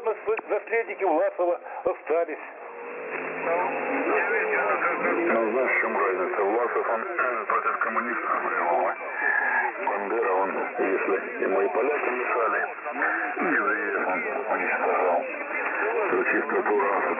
наследники Власова остались. Ну, знаешь, в чем разница? Власов, он против коммунистов воевал. Бандера, он, если ему и поляки мешали, евреев он уничтожал. То чисто ту расу